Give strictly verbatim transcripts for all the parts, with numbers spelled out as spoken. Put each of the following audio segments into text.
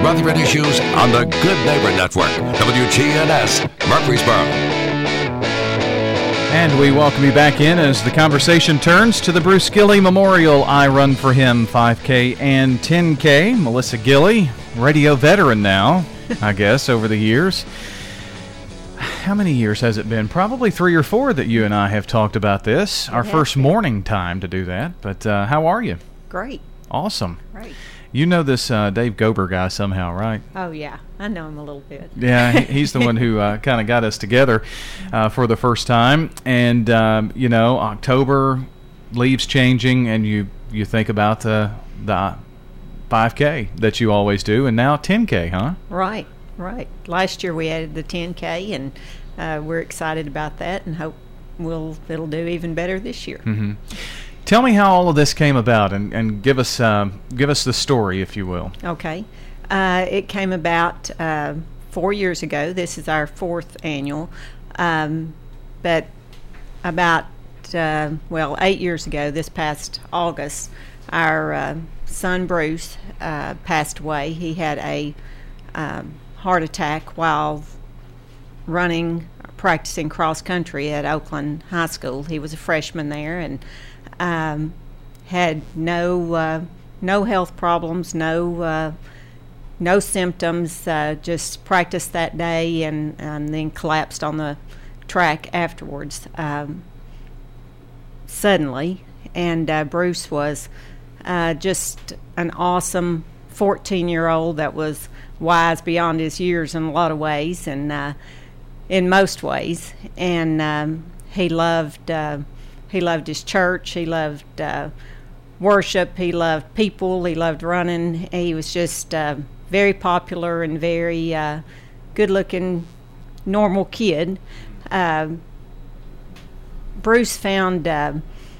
Rutherford Issues on the Good Neighbor Network, W G N S, Murfreesboro. And we welcome you back in as the conversation turns to the Bruce Gilley Memorial I Run For Him five K and ten K. Melissa Gilley, radio veteran now, I guess, over the years. How many years has it been? Probably three or four that you and I have talked about this. Our first been. morning time to do that. But uh, how are you? Great. Awesome. Great. You know this uh, Dave Gober guy somehow, right? Oh, yeah. I know him a little bit. Yeah, he, he's the one who uh, kind of got us together uh, for the first time. And, um, you know, October, leaves changing, and you, you think about the, the five K that you always do, and now ten K, huh? Right, right. Last year we added the ten K, and uh, we're excited about that and hope we'll it'll do even better this year. Mm-hmm. Tell me how all of this came about, and, and give us um, give us the story, if you will. Okay. Uh, it came about uh, four years ago. This is our fourth annual. Um, but about, uh, well, eight years ago, this past August, our uh, son Bruce uh, passed away. He had a um, heart attack while running, practicing cross country at Oakland High School. He was a freshman there, and Um, had no uh, no health problems, no uh, no symptoms. Uh, just practiced that day, and, and then collapsed on the track afterwards. Um, suddenly, and uh, Bruce was uh, just an awesome fourteen-year-old that was wise beyond his years in a lot of ways, and uh, in most ways, and um, he loved. Uh, He loved his church. He loved uh, worship. He loved people. He loved running. He was just uh, very popular and very uh, good-looking, normal kid. Uh, Bruce found uh,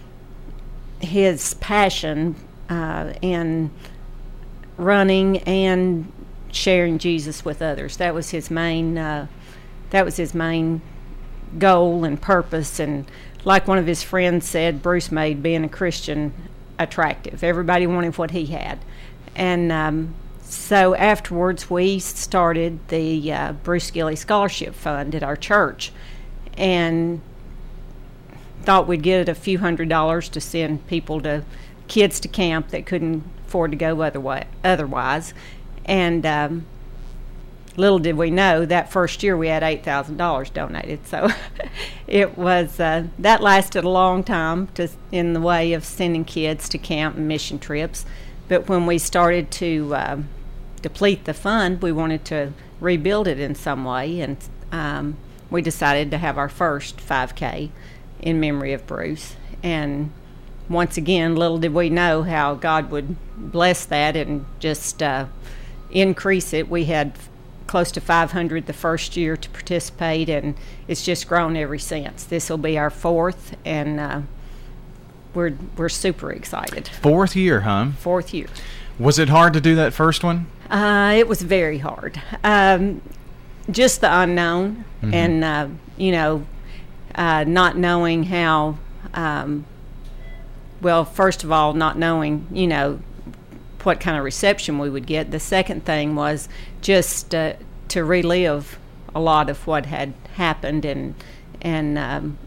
his passion uh, in running and sharing Jesus with others. That was his main. Uh, that was his main goal and purpose. And like one of his friends said, Bruce made being a Christian attractive. Everybody wanted what he had. And um, so afterwards, we started the uh, Bruce Gilley Scholarship Fund at our church, and thought we'd get a few hundred dollars to send people to kids to camp that couldn't afford to go otherwise. otherwise. And um, little did we know that first year we had eight thousand dollars donated. So it was, uh, that lasted a long time to, in the way of sending kids to camp and mission trips. But when we started to uh, deplete the fund, we wanted to rebuild it in some way. And um, we decided to have our first five K in memory of Bruce. And once again, little did we know how God would bless that and just uh, increase it. We had close to five hundred the first year to participate, and it's just grown ever since. This will be our fourth, and uh, we're we're super excited. Fourth year, huh? Fourth year. Was it hard to do that first one? Uh, it was very hard. Um, just the unknown, mm-hmm. and uh, you know, uh, not knowing how. Um, well, first of all, not knowing, you know, what kind of reception we would get. The second thing was just uh, to relive a lot of what had happened and and um,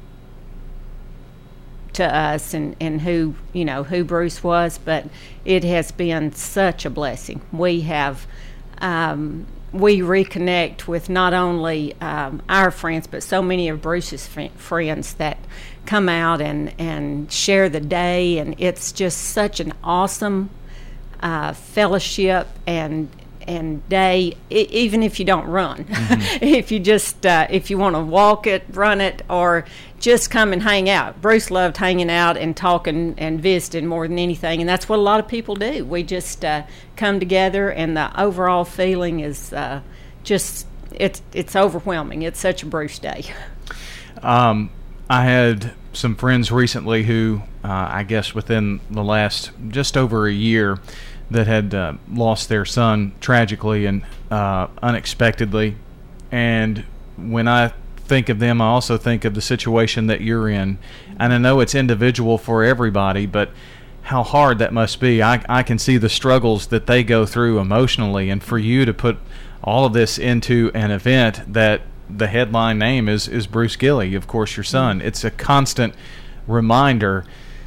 to us and, and who you know who Bruce was. But it has been such a blessing. We have um, we reconnect with not only um, our friends but so many of Bruce's f- friends that come out and and share the day, and it's just such an awesome Uh, fellowship and and day, I, even if you don't run, mm-hmm. if you just uh, if you want to walk it, run it, or just come and hang out. Bruce loved hanging out and talking and visiting more than anything, and that's what a lot of people do. We just uh, come together, and the overall feeling is uh, just it's it's overwhelming. It's such a Bruce day. Um, I had some friends recently who, uh, I guess within the last just over a year, that had uh, lost their son tragically and uh, unexpectedly. And when I think of them, I also think of the situation that you're in. And I know it's individual for everybody, but how hard that must be. I, I can see the struggles that they go through emotionally, and for you to put all of this into an event that the headline name is, is Bruce Gilley, of course, your son. It's a constant reminder.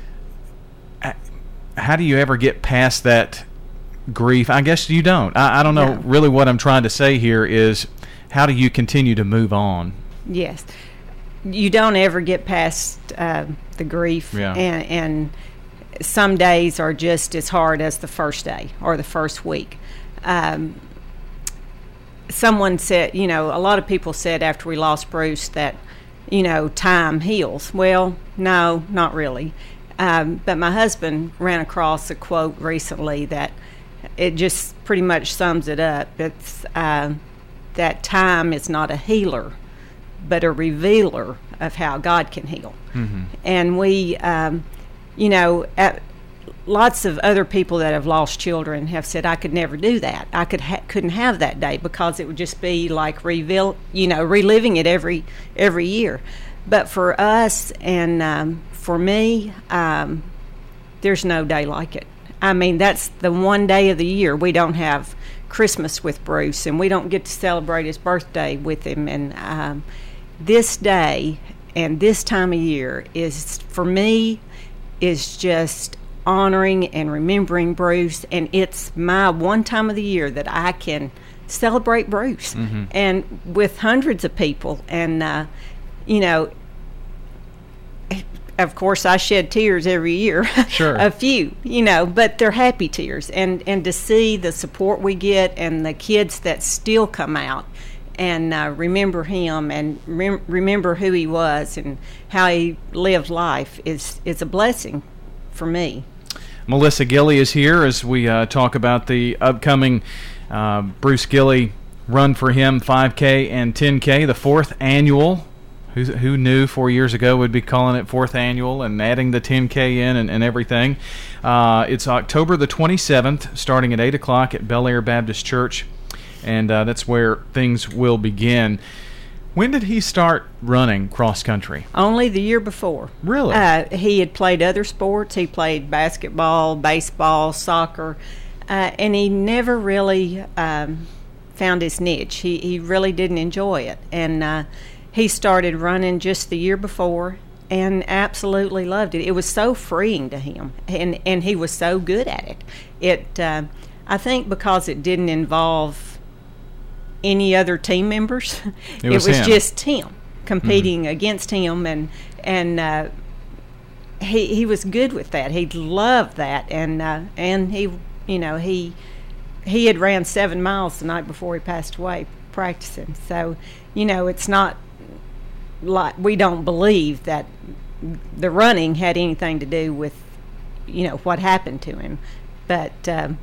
How do you ever get past that grief? I guess you don't. I, I don't know. No. Really what I'm trying to say here is, how do you continue to move on? Yes. You don't ever get past uh, the grief, Yeah. and, and some days are just as hard as the first day or the first week. Um, someone said, you know, a lot of people said after we lost Bruce that, you know, time heals. Well, no, not really. Um, but my husband ran across a quote recently that it just pretty much sums it up. It's uh, that time is not a healer, but a revealer of how God can heal. Mm-hmm. And we, um, you know, at, lots of other people that have lost children have said, I could never do that. I could ha- couldn't have that day because it would just be like reveal, you know, reliving it every every year. But for us and um, for me, um, there's no day like it. I mean, that's the one day of the year we don't have Christmas with Bruce, and we don't get to celebrate his birthday with him. And um, this day and this time of year is, for me, is just honoring and remembering Bruce, and it's my one time of the year that I can celebrate Bruce, mm-hmm. and with hundreds of people. And uh, you know, of course, I shed tears every year. Sure. A few, you know, but they're happy tears. And, and to see the support we get and the kids that still come out and uh, remember him and rem- remember who he was and how he lived life is, is a blessing for me. Melissa Gilley is here as we uh, talk about the upcoming uh, Bruce Gilley Run for Him five K and ten K, the fourth annual. Who, who knew four years ago we'd be calling it fourth annual and adding the ten K in and, and everything. Uh, it's October the twenty-seventh, starting at eight o'clock at Bel Air Baptist Church, and uh, that's where things will begin. When did he start running cross country? Only the year before. Really? Uh, he had played other sports. He played basketball, baseball, soccer, uh, and he never really um, found his niche. He, he really didn't enjoy it. And uh, he started running just the year before and absolutely loved it. It was so freeing to him, and, and he was so good at it. It, uh, I think because it didn't involve any other team members. It was, it was him. just him competing mm-hmm. against him, and and uh, he he was good with that. He loved that, and uh, and he you know he he had ran seven miles the night before he passed away practicing. So you know it's not like we don't believe that the running had anything to do with you know what happened to him, but. Um,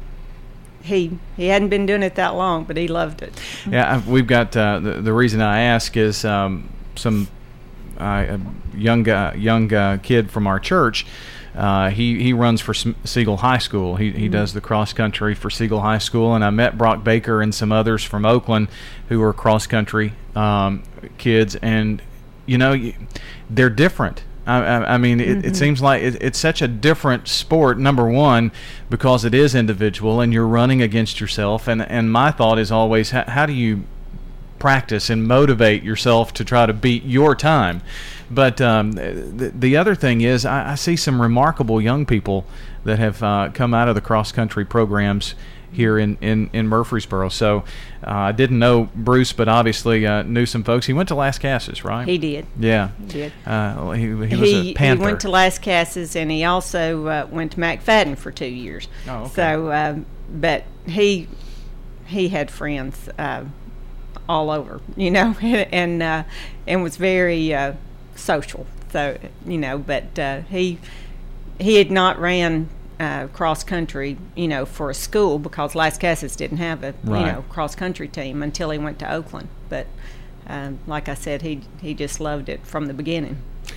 He he hadn't been doing it that long, but he loved it. Yeah, we've got uh, the the reason I ask is um, some uh, young uh, young uh, kid from our church. Uh, he he runs for Siegel High School. He he mm-hmm. does the cross country for Siegel High School, and I met Brock Baker and some others from Oakland who are cross country um, kids, and you know they're different. I, I mean, it, mm-hmm. it seems like it, it's such a different sport, number one, because it is individual and you're running against yourself. And, and my thought is always, how, how do you practice and motivate yourself to try to beat your time? But um, the, the other thing is I, I see some remarkable young people that have uh, come out of the cross-country programs here in, in, in Murfreesboro. So uh, I didn't know Bruce, but obviously uh, knew some folks. He went to Las Casas, right? He did. Yeah. He did. Uh, he, he was he, a Panther. He went to Las Casas, and he also uh, went to McFadden for two years. Oh, okay. So, um, but he he had friends uh, all over, you know, and uh, and was very uh, social. So, you know, but uh, he he had not ran Uh, cross country, you know, for a school because Las Casas didn't have a right. you know cross country team until he went to Oakland. But um, like I said, he he just loved it from the beginning.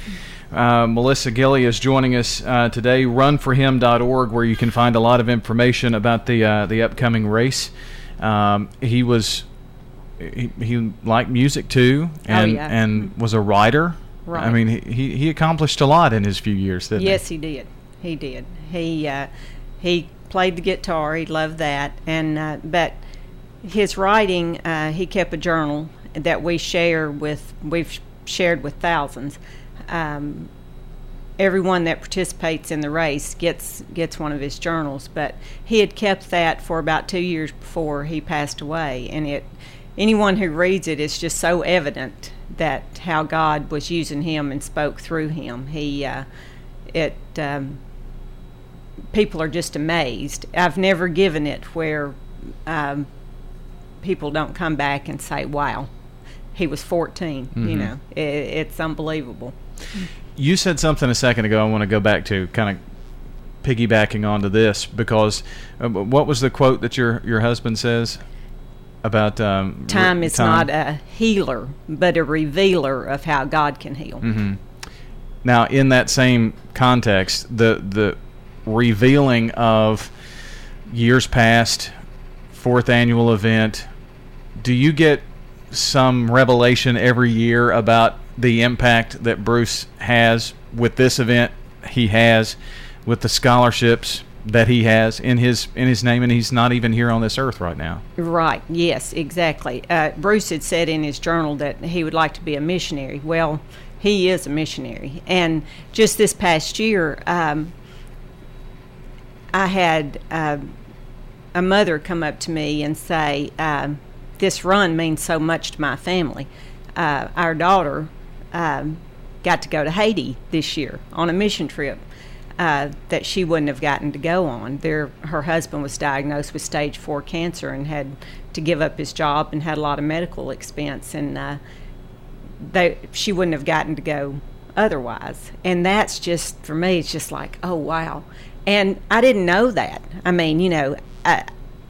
Uh, Melissa Gilley is joining us uh, today. run for him dot org, where you can find a lot of information about the uh, the upcoming race. Um, he was he, he liked music too, and oh, yeah. and was a writer. Right. I mean, he he accomplished a lot in his few years, didn't yes, he? he did. He did. He uh, he played the guitar. He loved that. And uh, but his writing, uh, he kept a journal that we share with. We've shared with thousands. Um, everyone that participates in the race gets gets one of his journals. But he had kept that for about two years before he passed away, and it. Anyone who reads it, it's just so evident that how God was using him and spoke through him. He, uh, it, um, people are just amazed. I've never given it where um, people don't come back and say, "Wow, he was fourteen." Mm-hmm. You know, it, it's unbelievable. You said something a second ago I want to go back to, kind of piggybacking onto this, because uh, what was the quote that your your husband says? About um, time re- is time. not a healer, but a revealer of how God can heal. Mm-hmm. Now, in that same context, the the revealing of years past, fourth annual event, do you get some revelation every year about the impact that Bruce has with this event? He has with the scholarships that he has in his in his name, and he's not even here on this earth right now. Right, yes, exactly. Uh, Bruce had said in his journal that he would like to be a missionary. Well, he is a missionary. And just this past year, um, I had uh, a mother come up to me and say, um, this run means so much to my family. Uh, our daughter um, got to go to Haiti this year on a mission trip. Uh, that she wouldn't have gotten to go on. There, her husband was diagnosed with stage four cancer and had to give up his job and had a lot of medical expense, and uh, they, she wouldn't have gotten to go otherwise. And that's just, for me, it's just like, oh, wow. And I didn't know that. I mean, you know, I,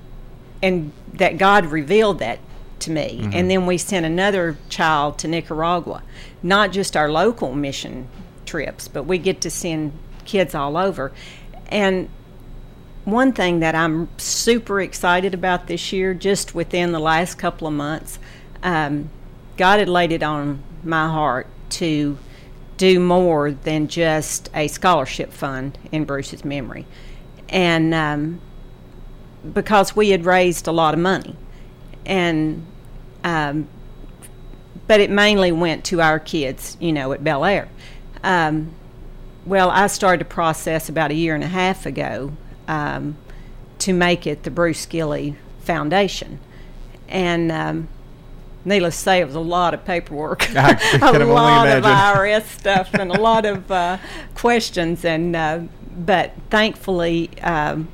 and that God revealed that to me. Mm-hmm. And then we sent another child to Nicaragua, not just our local mission trips, but we get to send kids all over. And one thing that I'm super excited about this year, just within the last couple of months, um, God had laid it on my heart to do more than just a scholarship fund in Bruce's memory. And um, because we had raised a lot of money, and um, but it mainly went to our kids, you know, at Bel Air. Um, Well, I started a process about a year and a half ago um, to make it the Bruce Skilley Foundation. And um, needless to say, it was a lot of paperwork, I can a only lot imagine. of I R S stuff and a lot of uh, questions. And uh, But thankfully, um,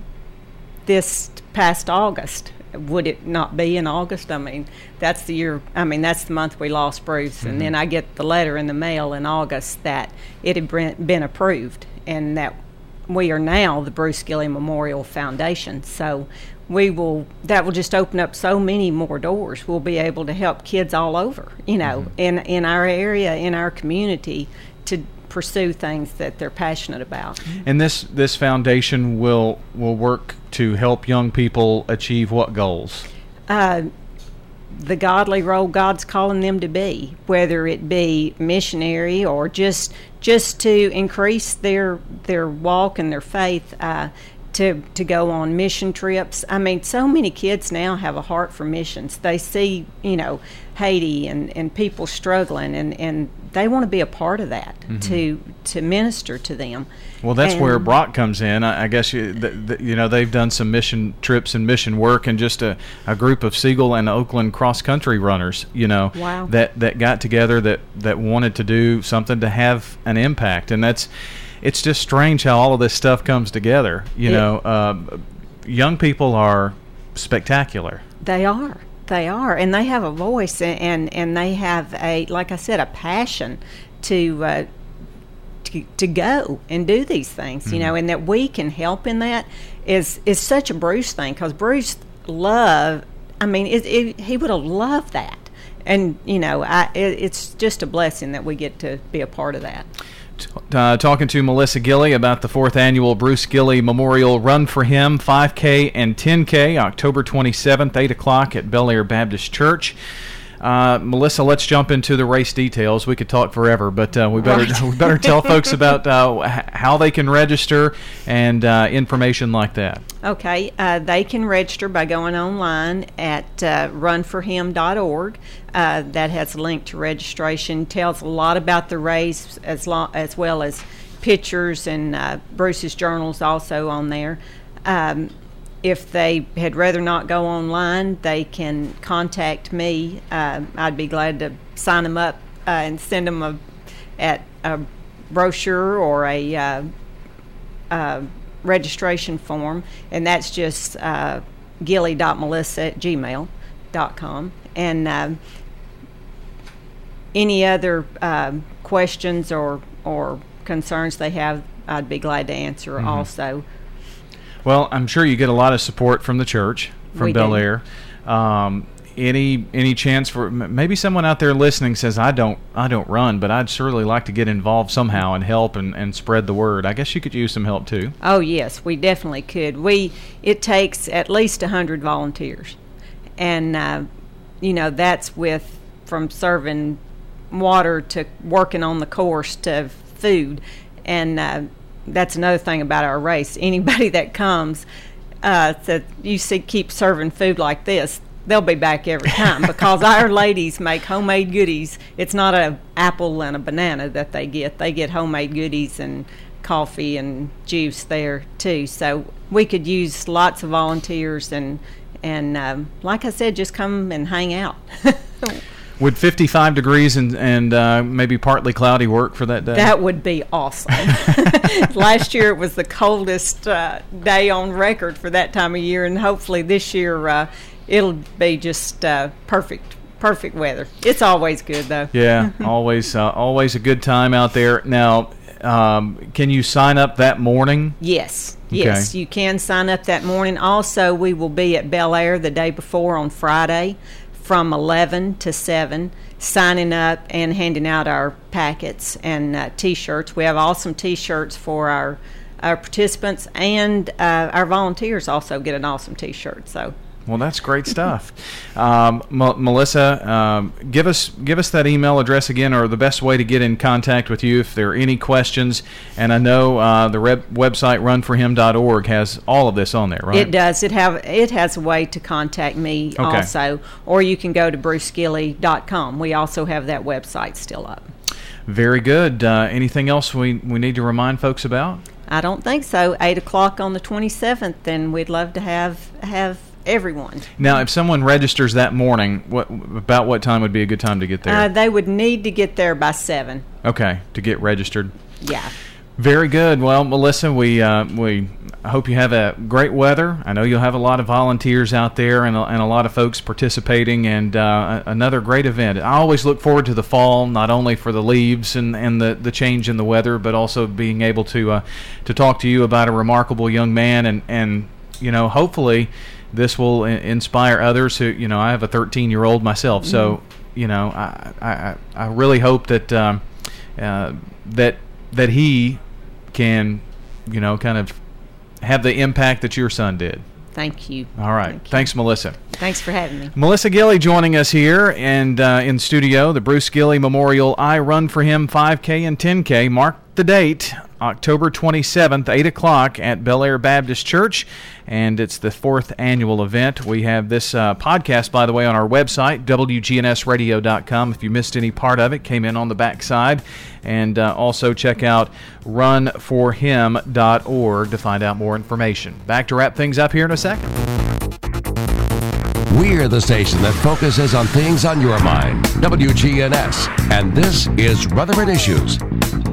this past August, would it not be in August? I mean, that's the year, I mean, that's the month we lost Bruce. Mm-hmm. And then I get the letter in the mail in August that it had been approved and that we are now the Bruce Skilley Memorial Foundation. So we will, that will just open up so many more doors. We'll be able to help kids all over, you know, mm-hmm. in, in our area, in our community, to pursue things that they're passionate about. And this this foundation will will work to help young people achieve what goals? Uh, the godly role God's calling them to be, whether it be missionary or just just to increase their their walk and their faith, uh, to to go on mission trips. I mean, so many kids now have a heart for missions. They see, you know, Haiti and, and people struggling, and, and they want to be a part of that, mm-hmm. to to minister to them. Well, that's and, where Brock comes in. I, I guess you, the, the, you know they've done some mission trips and mission work, and just a, a group of Siegel and Oakland cross country runners, you know, wow. that that got together that that wanted to do something to have an impact, and that's. It's just strange how all of this stuff comes together. You it, know, uh, young people are spectacular. They are. They are, and they have a voice, and, and, and they have a, like I said, a passion to uh, to to go and do these things. Mm-hmm. You know, and that we can help in that is is such a Bruce thing, because Bruce loved. I mean, it, it, he would have loved that, and you know, I, it, it's just a blessing that we get to be a part of that. Uh, talking to Melissa Gilley about the fourth annual Bruce Skilley Memorial Run for Him, five K and ten K, October twenty-seventh, eight o'clock at Bel Air Baptist Church. Uh, Melissa, let's jump into the race details. We could talk forever, but uh, we better Right. we better tell folks about uh, h- how they can register and uh, information like that. Okay, uh, they can register by going online at uh, run for him dot org. Uh, that has a link to registration. Tells a lot about the race as lo- as well as pictures, and uh, Bruce's journal's also on there. Um, if they had rather not go online, they can contact me. Uh, I'd be glad to sign them up uh, and send them a, at a brochure or a uh, uh, registration form, and that's just uh, gilly dot melissa at gmail dot com. And uh, any other uh, questions or, or concerns they have, I'd be glad to answer mm-hmm. also. Well, I'm sure you get a lot of support from the church, from We Bel do. Air. Um, any any chance for m- maybe someone out there listening says, I don't I don't run, but I'd surely like to get involved somehow and help and, and spread the word. I guess you could use some help too. Oh yes, we definitely could. We it takes at least a hundred volunteers, and uh, you know that's with from serving water to working on the course to food, and uh, that's another thing about our race. Anybody that comes uh, that you see keep serving food like this, they'll be back every time because our ladies make homemade goodies. It's not an apple and a banana that they get. They get homemade goodies and coffee and juice there too. So we could use lots of volunteers and and um, like I said, just come and hang out. Would fifty-five degrees and, and uh, maybe partly cloudy work for that day? That would be awesome. Last year it was the coldest uh, day on record for that time of year, and hopefully this year uh, it'll be just uh, perfect, perfect weather. It's always good though. Yeah, always, uh, always a good time out there. Now, um, can you sign up that morning? Yes, yes, Okay. you can sign up that morning. Also, we will be at Bel Air the day before on Friday from eleven to seven, signing up and handing out our packets and uh, T-shirts. We have awesome T-shirts for our, our participants, and uh, our volunteers also get an awesome T-shirt. So. Well, that's great stuff. Um, M- Melissa, um, give us give us that email address again, or the best way to get in contact with you if there are any questions. And I know uh, the rep- website run for him dot org has all of this on there, right? It does. It have it has a way to contact me Okay. also, or you can go to bruce gilly dot com. We also have that website still up. Very good. Uh, anything else we, we need to remind folks about? I don't think so. Eight o'clock on the twenty-seventh, and we'd love to have have everyone. Now, if someone registers that morning, what about what time would be a good time to get there? Uh, they would need to get there by seven. Okay, to get registered. Yeah. Very good. Well, Melissa, we uh, we hope you have a great weather. I know you'll have a lot of volunteers out there and a, and a lot of folks participating, and uh, another great event. I always look forward to the fall, not only for the leaves and, and the, the change in the weather, but also being able to uh, to talk to you about a remarkable young man, and, and you know, hopefully this will i- inspire others who, you know, I have a thirteen-year-old myself, so, you know, I I, I really hope that um, uh, that that he can, you know, kind of have the impact that your son did. Thank you. All right. Thank you. Thanks, Melissa. Thanks for having me. Melissa Gilly joining us here and uh, in studio, the Bruce Gilly Memorial I Run for Him five K and ten K. Mark the date, October twenty-seventh, eight o'clock at Bel Air Baptist Church, and it's the fourth annual event. We have this uh, podcast, by the way, on our website, W G N S radio dot com. If you missed any part of it, came in on the backside. And uh, also check out run for him dot org to find out more information. Back to wrap things up here in a second. We're the station that focuses on things on your mind. W G N S. And this is Rutherford Issues.